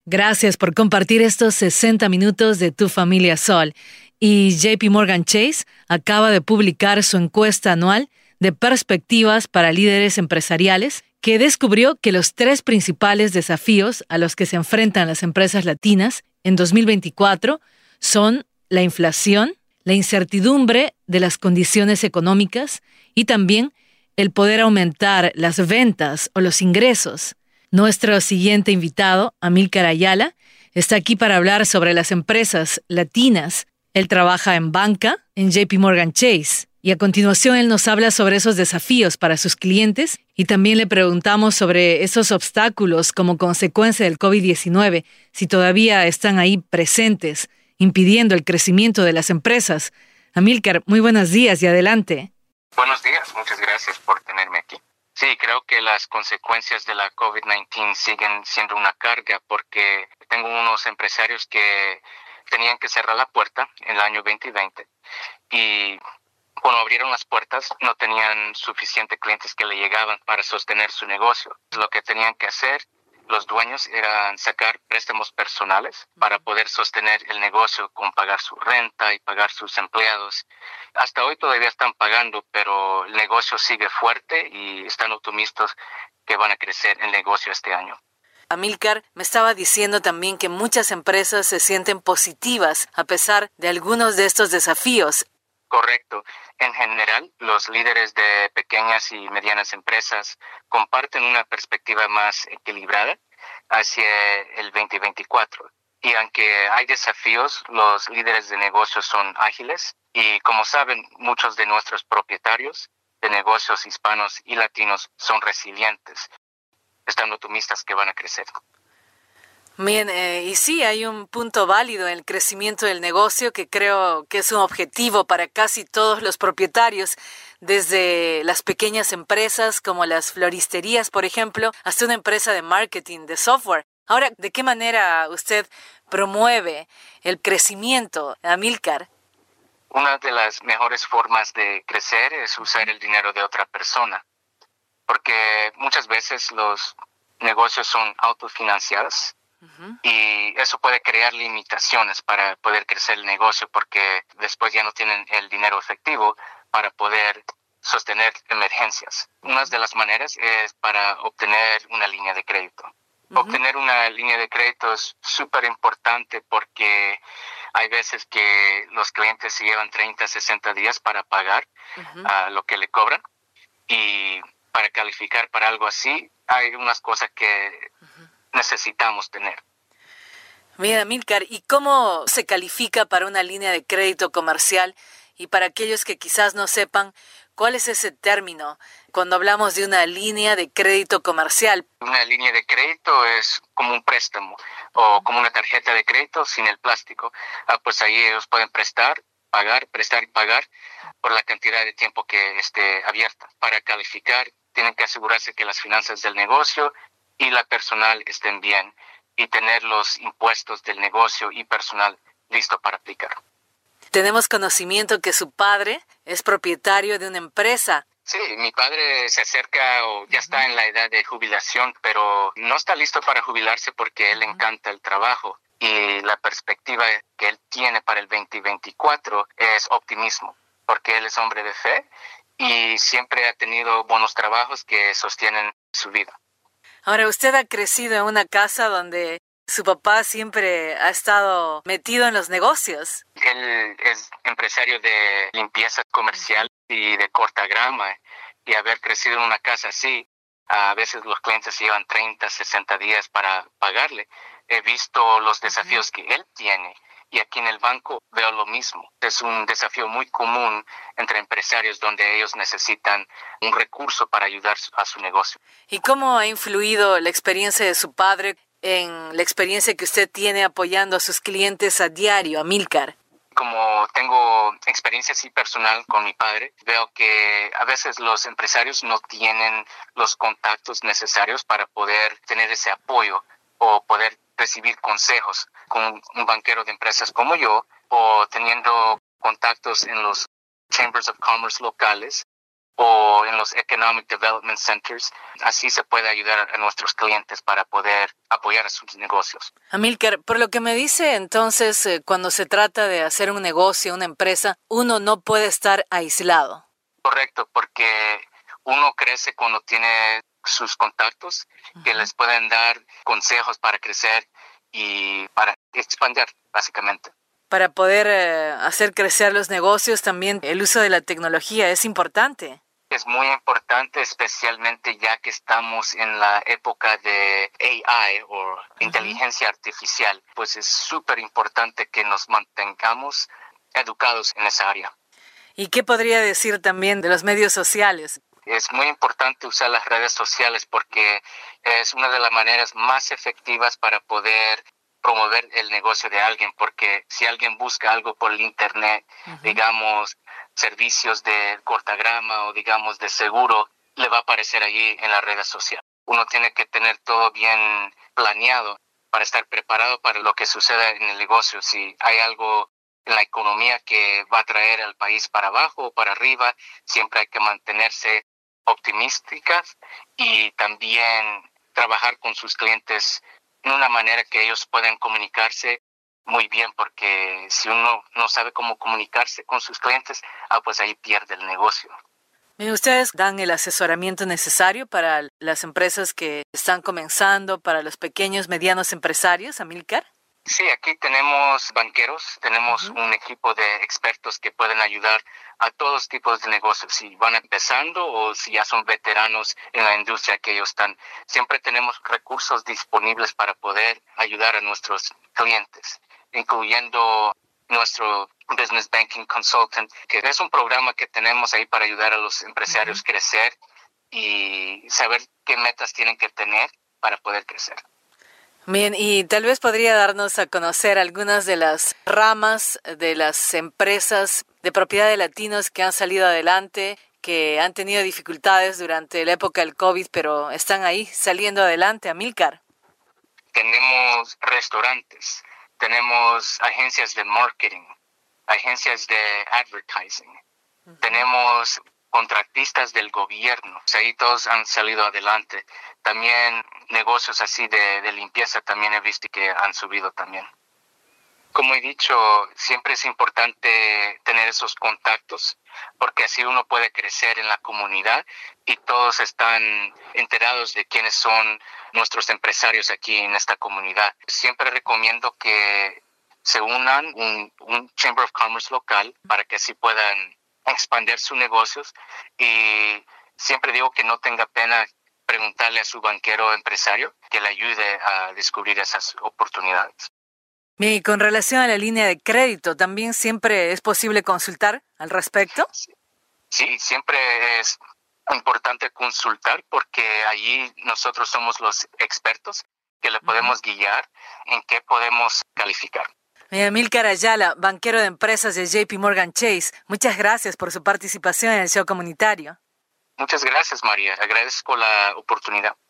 Gracias por compartir estos 60 minutos de Tu Familia Sol. Y JP Morgan Chase acaba de publicar su encuesta anual de perspectivas para líderes empresariales, que descubrió que los 3 principales desafíos a los que se enfrentan las empresas latinas en 2024 son la inflación, la incertidumbre de las condiciones económicas y también el poder aumentar las ventas o los ingresos. Nuestro siguiente invitado, Amílcar Ayala, está aquí para hablar sobre las empresas latinas. Él trabaja en banca en JP Morgan Chase y a continuación él nos habla sobre esos desafíos para sus clientes y también le preguntamos sobre esos obstáculos como consecuencia del COVID-19, si todavía están ahí presentes, impidiendo el crecimiento de las empresas. Amílcar, muy buenos días y adelante. Buenos días, muchas gracias por tenerme aquí. Sí, creo que las consecuencias de la COVID-19 siguen siendo una carga porque tengo unos empresarios que tenían que cerrar la puerta en el año 2020 y cuando abrieron las puertas no tenían suficientes clientes que le llegaban para sostener su negocio. Lo que tenían que hacer los dueños eran sacar préstamos personales para poder sostener el negocio con pagar su renta y pagar sus empleados. Hasta hoy todavía están pagando, pero el negocio sigue fuerte y están optimistas que van a crecer el negocio este año. Amílcar me estaba diciendo también que muchas empresas se sienten positivas a pesar de algunos de estos desafíos. Correcto. En general, los líderes de pequeñas y medianas empresas comparten una perspectiva más equilibrada hacia el 2024. Y aunque hay desafíos, los líderes de negocios son ágiles y, como saben, muchos de nuestros propietarios de negocios hispanos y latinos son resilientes. Están optimistas que van a crecer. Bien, y sí, hay un punto válido en el crecimiento del negocio que creo que es un objetivo para casi todos los propietarios, desde las pequeñas empresas como las floristerías, por ejemplo, hasta una empresa de marketing, de software. Ahora, ¿de qué manera usted promueve el crecimiento, Amílcar? Una de las mejores formas de crecer es usar el dinero de otra persona, porque muchas veces los negocios son autofinanciados. Y eso puede crear limitaciones para poder crecer el negocio porque después ya no tienen el dinero efectivo para poder sostener emergencias. Una de las maneras es para obtener una línea de crédito. Obtener una línea de crédito es súper importante porque hay veces que los clientes se llevan 30, 60 días para pagar lo que le cobran y para calificar para algo así hay unas cosas que necesitamos tener. Mira, Amílcar, ¿y cómo se califica para una línea de crédito comercial? Y para aquellos que quizás no sepan, ¿cuál es ese término cuando hablamos de una línea de crédito comercial? Una línea de crédito es como un préstamo o como una tarjeta de crédito sin el plástico. Pues ahí ellos pueden prestar y pagar por la cantidad de tiempo que esté abierta. Para calificar, tienen que asegurarse que las finanzas del negocio y la personal estén bien y tener los impuestos del negocio y personal listo para aplicar. Tenemos conocimiento que su padre es propietario de una empresa. Sí, mi padre se acerca o ya está en la edad de jubilación, pero no está listo para jubilarse porque él le encanta el trabajo y la perspectiva que él tiene para el 2024 es optimismo, porque él es hombre de fe y siempre ha tenido buenos trabajos que sostienen su vida. Ahora, usted ha crecido en una casa donde su papá siempre ha estado metido en los negocios. Él es empresario de limpieza comercial y de corta grama, y haber crecido en una casa así, a veces los clientes se llevan 30, 60 días para pagarle. He visto los desafíos que él tiene y aquí en el banco veo lo mismo. Es un desafío muy común entre empresarios donde ellos necesitan un recurso para ayudar a su negocio. ¿Y cómo ha influido la experiencia de su padre en la experiencia que usted tiene apoyando a sus clientes a diario, Amílcar? Como tengo experiencia así personal con mi padre, veo que a veces los empresarios no tienen los contactos necesarios para poder tener ese apoyo o poder recibir consejos con un banquero de empresas como yo o teniendo contactos en los Chambers of Commerce locales o en los Economic Development Centers. Así se puede ayudar a nuestros clientes para poder apoyar a sus negocios. Amílcar, por lo que me dice, entonces, cuando se trata de hacer un negocio, una empresa, uno no puede estar aislado. Correcto, porque uno crece cuando tiene sus contactos que les pueden dar consejos para crecer y para expandir, básicamente. Para poder hacer crecer los negocios, también el uso de la tecnología es importante. Es muy importante, especialmente ya que estamos en la época de AI o inteligencia artificial. Pues es súper importante que nos mantengamos educados en esa área. ¿Y qué podría decir también de los medios sociales? Es muy importante usar las redes sociales porque es una de las maneras más efectivas para poder promover el negocio de alguien, porque si alguien busca algo por el internet, digamos, servicios de cortagrama o digamos de seguro, le va a aparecer allí en las redes sociales. Uno tiene que tener todo bien planeado para estar preparado para lo que suceda en el negocio. Si hay algo en la economía que va a traer al país para abajo o para arriba, siempre hay que mantenerse optimistas y también trabajar con sus clientes de una manera que ellos puedan comunicarse muy bien, porque si uno no sabe cómo comunicarse con sus clientes, pues ahí pierde el negocio. ¿Y ustedes dan el asesoramiento necesario para las empresas que están comenzando, para los pequeños, medianos empresarios, Amílcar? Sí, aquí tenemos banqueros, tenemos un equipo de expertos que pueden ayudar a todos tipos de negocios, si van empezando o si ya son veteranos en la industria que ellos están. Siempre tenemos recursos disponibles para poder ayudar a nuestros clientes, incluyendo nuestro Business Banking Consultant, que es un programa que tenemos ahí para ayudar a los empresarios a crecer y saber qué metas tienen que tener para poder crecer. Bien, y tal vez podría darnos a conocer algunas de las ramas de las empresas de propiedad de latinos que han salido adelante, que han tenido dificultades durante la época del COVID, pero están ahí saliendo adelante, Amílcar. Tenemos restaurantes, tenemos agencias de marketing, agencias de advertising, tenemos contratistas del gobierno, ahí todos han salido adelante. También negocios así de limpieza también he visto que han subido también. Como he dicho, siempre es importante tener esos contactos porque así uno puede crecer en la comunidad y todos están enterados de quiénes son nuestros empresarios aquí en esta comunidad. Siempre recomiendo que se unan un Chamber of Commerce local para que así puedan expandir sus negocios, y siempre digo que no tenga pena preguntarle a su banquero empresario que le ayude a descubrir esas oportunidades. Y con relación a la línea de crédito, ¿también siempre es posible consultar al respecto? Sí, siempre es importante consultar porque allí nosotros somos los expertos que le podemos guiar en qué podemos calificar. Amílcar Ayala, banquero de empresas de JP Morgan Chase, muchas gracias por su participación en el show comunitario. Muchas gracias, María. Agradezco la oportunidad.